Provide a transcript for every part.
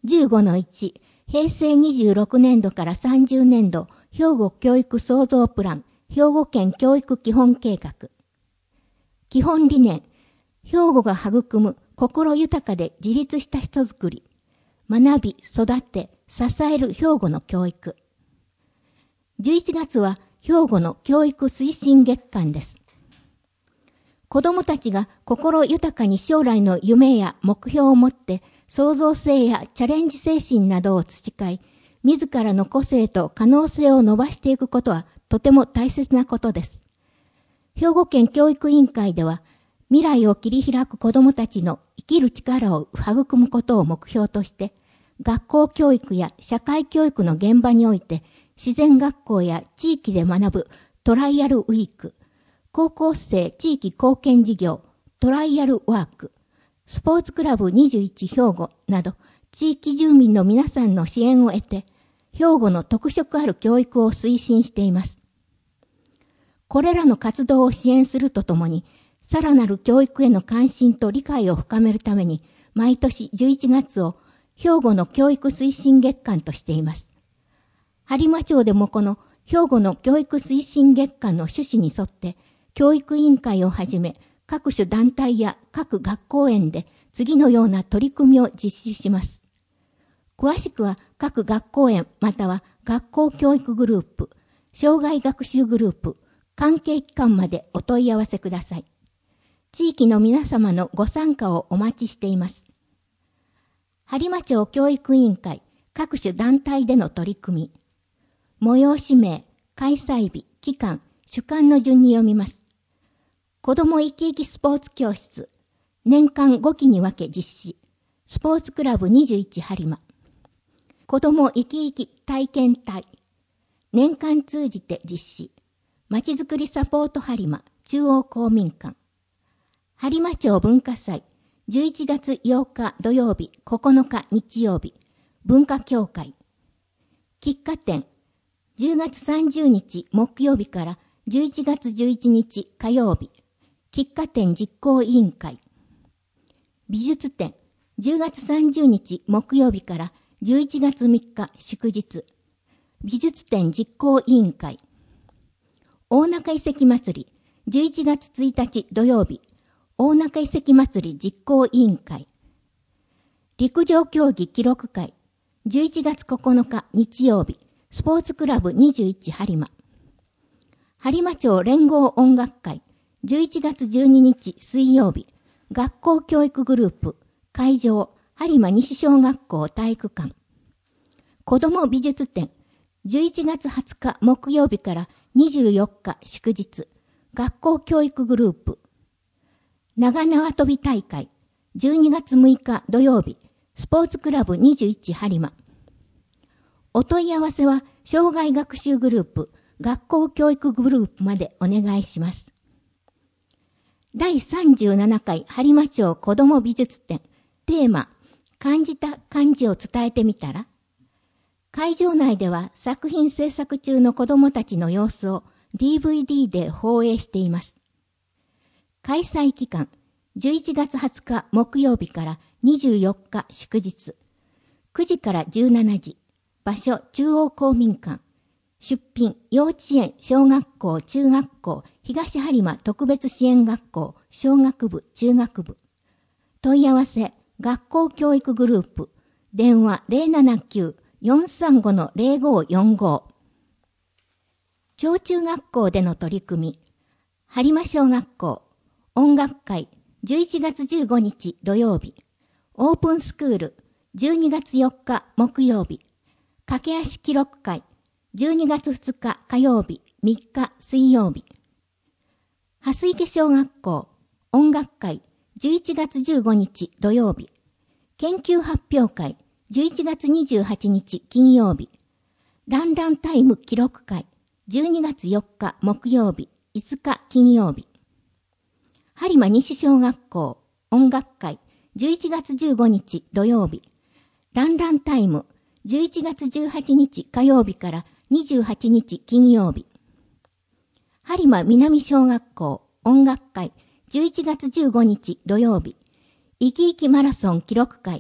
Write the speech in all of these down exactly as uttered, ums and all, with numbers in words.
じゅうごのいち、へいせいにじゅうろくねんどからさんじゅうねんど兵庫教育創造プラン、兵庫県教育基本計画。基本理念、兵庫が育む心豊かで自立した人づくり、学び、育て、支える兵庫の教育。じゅういちがつは兵庫の教育推進月間です。子どもたちが心豊かに将来の夢や目標を持って創造性やチャレンジ精神などを培い、自らの個性と可能性を伸ばしていくことはとても大切なことです。兵庫県教育委員会では、未来を切り開く子どもたちの生きる力を育むことを目標として、学校教育や社会教育の現場において、自然学校や地域で学ぶトライアルウィーク、高校生地域貢献事業、トライアルワーク、スポーツクラブにじゅういち兵庫など、地域住民の皆さんの支援を得て、兵庫の特色ある教育を推進しています。これらの活動を支援するとともに、さらなる教育への関心と理解を深めるために、毎年じゅういちがつを兵庫の教育推進月間としています。播磨町でもこの兵庫の教育推進月間の趣旨に沿って、教育委員会をはじめ、各種団体や各学校園で次のような取り組みを実施します。詳しくは各学校園または学校教育グループ、障害学習グループ、関係機関までお問い合わせください。地域の皆様のご参加をお待ちしています。播磨町教育委員会各種団体での取り組み、催し名、開催日、期間、主幹の順に読みます。子ども生き生きスポーツ教室、年間ごきに分け実施、スポーツクラブにじゅういち播磨。子ども生き生き体験隊、年間通じて実施、まちづくりサポート播磨中央公民館。播磨町文化祭、じゅういちがつようか土曜日、ここのか日曜日、文化協会。喫茶店、じゅうがつさんじゅうにち木曜日からじゅういちがつじゅういちにち火曜日、喫茶店実行委員会。美術展、じゅうがつさんじゅうにち木曜日からじゅういちがつみっか祝日、美術展実行委員会。大中遺跡祭り、じゅういちがつついたち土曜日、大中遺跡祭り実行委員会。陸上競技記録会、じゅういちがつここのか日曜日、スポーツクラブにじゅういち播磨。播磨町連合音楽会、じゅういちがつじゅうににち水曜日、学校教育グループ、会場、播磨西小学校体育館。子ども美術展、じゅういちがつはつか木曜日からにじゅうよっか祝日、学校教育グループ。長縄跳び大会、じゅうにがつむいか土曜日、スポーツクラブにじゅういち播磨。お問い合わせは、障害学習グループ、学校教育グループまでお願いします。だいさんじゅうななかい播磨町子ども美術展、テーマ、感じた漢字を伝えてみたら。会場内では作品制作中の子どもたちの様子を ディーブイディー で放映しています。開催期間、じゅういちがつはつか木曜日からにじゅうよっか祝日、くじからじゅうしちじ、場所中央公民館、出品幼稚園、小学校、中学校、東播磨特別支援学校、小学部、中学部。問い合わせ、学校教育グループ、電話 ゼロななきゅう よんさんご ゼロごよんご。小中学校での取り組み、播磨小学校、音楽会、じゅういちがつじゅうごにち土曜日、オープンスクール、じゅうにがつよっか木曜日、駆け足記録会、じゅうにがつふつか火曜日、みっか水曜日。蓮池小学校、音楽会、じゅういちがつじゅうごにち土曜日。研究発表会、じゅういちがつにじゅうはちにち金曜日。ランランタイム記録会、じゅうにがつよっか木曜日、いつか金曜日。播磨西小学校、音楽会、じゅういちがつじゅうごにち土曜日。ランランタイム、じゅういちがつじゅうはちにち火曜日からにじゅうはちにち金曜日。播磨南小学校音楽会じゅういちがつじゅうごにち土曜日。生き生きマラソン記録会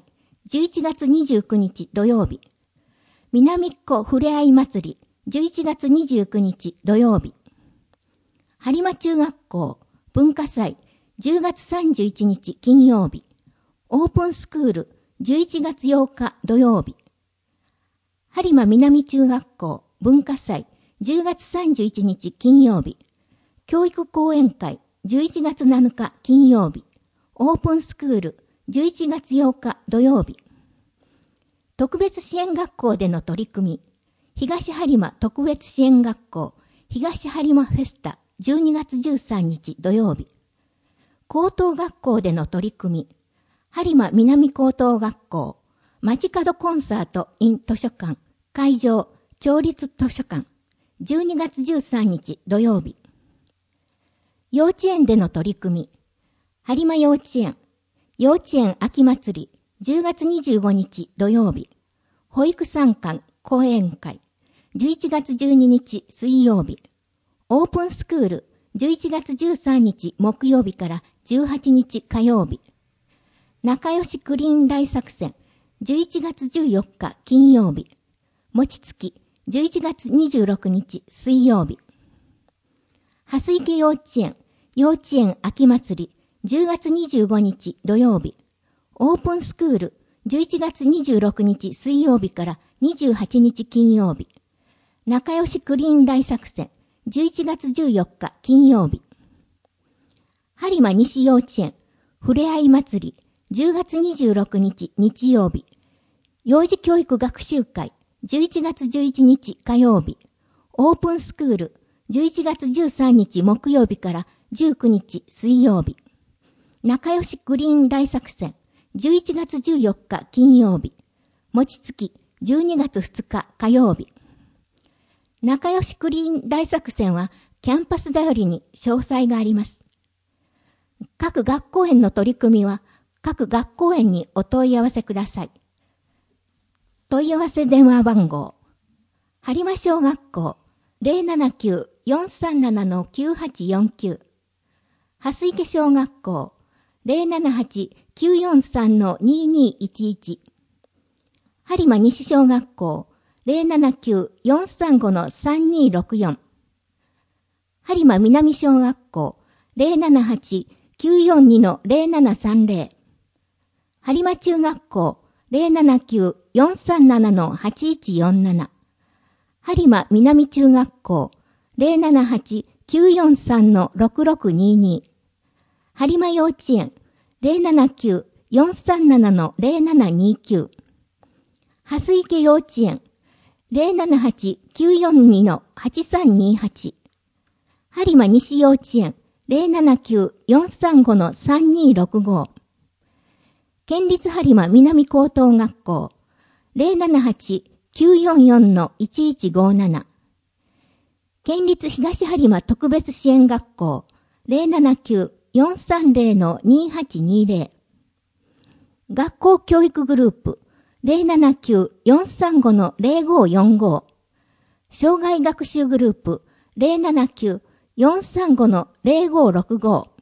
じゅういちがつにじゅうくにち土曜日。南っ子ふれあい祭り、じゅういちがつにじゅうくにち土曜日。播磨中学校文化祭、じゅうがつさんじゅういちにち金曜日。オープンスクール、じゅういちがつようか土曜日。播磨南中学校文化祭、じゅうがつさんじゅういちにち金曜日。教育講演会、じゅういちがつなのか金曜日。オープンスクール、じゅういちがつようか土曜日。特別支援学校での取り組み。東播磨特別支援学校、東播磨フェスタ、じゅうにがつじゅうさんにち土曜日。高等学校での取り組み。播磨南高等学校、街角コンサート in 図書館、会場、町立図書館、じゅうにがつじゅうさんにち土曜日。幼稚園での取り組み。播磨幼稚園、幼稚園秋祭り、じゅうがつにじゅうごにち土曜日。保育参観講演会、じゅういちがつじゅうににち水曜日。オープンスクール、じゅういちがつじゅうさんにち木曜日からじゅうはちにち火曜日。仲良しクリーン大作戦、じゅういちがつじゅうよっか金曜日。餅つき、じゅういちがつにじゅうろくにち水曜日。蓮池幼稚園、幼稚園秋祭り、じゅうがつにじゅうごにち土曜日。オープンスクール、じゅういちがつにじゅうろくにち水曜日からにじゅうはちにち金曜日。仲良しクリーン大作戦、じゅういちがつじゅうよっか金曜日。播磨西幼稚園、ふれあい祭り、じゅうがつにじゅうろくにち日曜日。幼児教育学習会、じゅういちがつじゅういちにち火曜日。オープンスクール、じゅういちがつじゅうさんにち木曜日からじゅうくにち水曜日。仲良しクリーン大作戦、じゅういちがつじゅうよっか金曜日。餅つき、じゅうにがつふつか火曜日。仲良しクリーン大作戦はキャンパスだよりに詳細があります。各学校園の取り組みは各学校園にお問い合わせください。問い合わせ電話番号、播磨小学校 ゼロななきゅう よんさんなな きゅうはちよんきゅう、蓮池小学校 ゼロななはち きゅうよんさん ににいちいち、播磨西小学校 ゼロななきゅう よんさんご さんにろくよん、播磨南小学校 ゼロななはち きゅうよんに ゼロななさんゼロ、播磨中学校 ゼロななきゅう よんさんなな はちいちよんなな、播磨南中学校 ゼロななはち きゅうよんさん ろくろくにに、播磨幼稚園 ゼロななきゅう よんさんなな ゼロななにきゅう、蓮池幼稚園 ゼロななはち きゅうよんに はちさんにはち、播磨西幼稚園 ゼロななきゅう よんさんご さんにろくご、県立播磨南高等学校 ゼロななはち きゅうよんよん いちいちごなな、県立東播磨特別支援学校 ゼロななきゅう よんさんゼロ にはちにゼロ、学校教育グループ ゼロななきゅう よんさんご ゼロごよんご、障害学習グループ ゼロななきゅう よんさんご ゼロごろくご、